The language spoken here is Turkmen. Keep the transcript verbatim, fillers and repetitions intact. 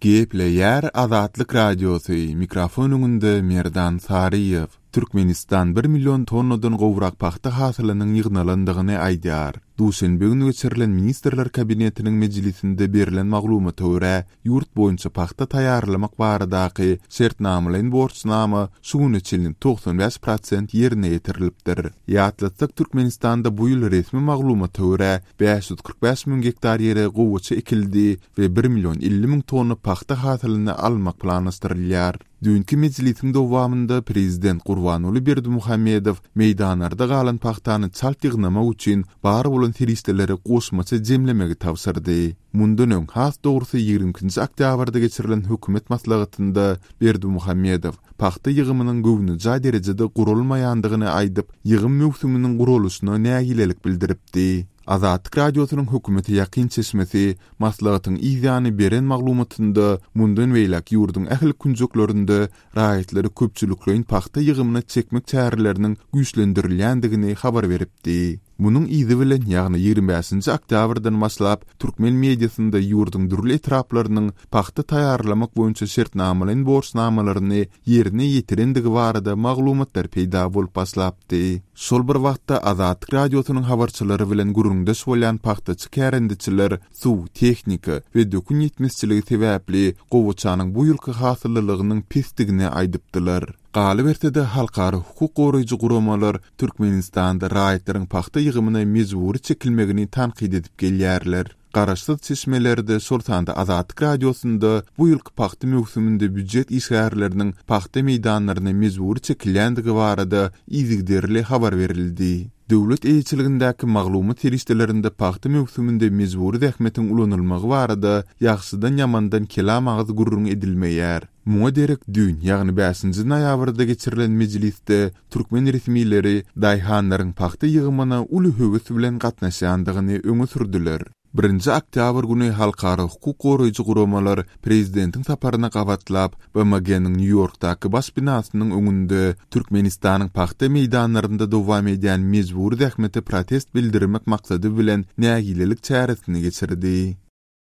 Gepleyer Azatlyk Radiosu mikrofonunda Merdan Sariyev. Türkmenistan bir milyon tonnadan gowrak paxta hasylynyň ýygnalandygyny aýdýar. Duşenbe günü geçirilen Ministrler Kabinetiniň mejlisinde berilen maglumat görä, ýurt boýunça paxta taýýarlamak baradaky şertnamalaryň borçnama suwun içilinin doksan beş prosent ýerine ýetirilipdir. Ýatlatsak Türkmenistanda bu ýyl resmi maglumat görä beş yüz kırk beş min hektar ýere gowuça ekildi we bir milyon elli min tonna paxta hasylyny almak planlaşdyrylýar. Dünkü mejlisiň dowamında Prezident Gurbanuly Berdimuhammedow meýdanlarda galan paxtany çalt ýygnamak üçin bar bolan teristleri goşmaça jemlemegi tawsyrdy. Mundan öň has dogrusu ýigrimkinji oktýabrda geçirilen hökümet maslahatynda Berdimuhammedow paxta ýygymynyň göwnüja derejede gurulmaýandygyny aýdyp, ýygym möhsüminiň gurulusyna nägilelik bildiripdi. Azatlyk Radiosynyň hökümeti ýakyn çeşmesi maslahatyň ýygyny beren maglumatynda mundan weýlak ýurdun ähli kunjuklarynda raýatly köpçüliklerin paxta ýygymyny çekmek çäreleriniň güýçlendirilýändigini habar beripdi. Munyň ýygy bilen ýagny ýigirme beşinji oktýabrdan başlap türkmen mediasynda ýurdun dürli etraplarynyň paxta taýýarlamak boýunça şertnamalaryň borçnamalaryny ýerine ýetirendigi barada maglumatlar peýda bolup başlapdy. Şol bir wagtda Azatlyk Radiosynyň habarçylary bilen gurrundaş bolýan paxtaçy kärendiçiler suw, tehnika we dökün ýetmezçiligi sebäpli gowuçanyň bu ýylky hasyllygynyň pesdigini aýdypdylar. Galyp ertede halkary hukuk goraýjy guramalar Türkmenistanda raýatlaryň paxta ýygymyna mejburi çekilmegini tanqid edip gelýärler. Garaşsyz çeşmelerde Sultanda Azatlyk Radiosunda bu ýylky paxta möhsüminde büdjet işgärleriniň paxta meýdanlaryna mejburi çekilýändigi barada ýygyderli habar berildi. Döwlet eýçiligindäki maglumat terişdelerinde paxta möhsüminde mejburi zähmetiň ulanylmagy barada ýagşydan ýamandan kelam agyzy gurrun edilmeýär. Muňa derek dün, ýagny beşinji noýabrda geçirilen mejlisde türkmen resmileri daýhanlaryň paxta ýygymyna uly höwes bilen gatnaşandygyny öňe sürdiler. birinji oktýabr güni halkary hukuk goraýjy guramalar prezidentiň saparyna gabatlap B M G'niň New Yorkdaky baş binasynyň öňünde Türkmenistanyň paxta meýdanlarynda dowam edýän mejburi zähmeti protest bildirmek maksady bilen nägilelik çäresini geçirdi.